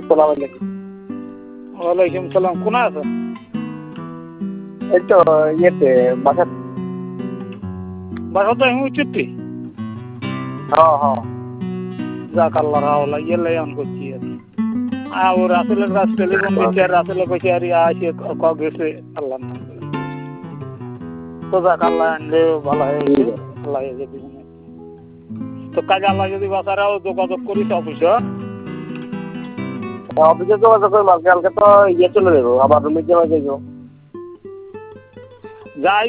সালাম আলাইকুম। ওয়ালাইকুম সালাম। কোনা আছে? এই তো ইয়েতে বাসা। বাসা তো আমি উচিত হ্যাঁ। যাক আল্লাহ রাওলা ইয়েলে অন করছি ও রাসেলের কাছ টেলিফোন দিচ্ছে আর রাসেলে কইছে আর আসে গেছে আল্লাহ নাম তো যাক আল্লাহ আনলে ভালো হয়েছে আল্লাহ তো কাজে আল্লাহ যদি বাসারাও যোগাযোগ করিস অফিসে অফিসে যোগাযোগ করে কালকে তো ইয়ে চলে যাবো আবার রুমে যাওয়া যাইব। যাই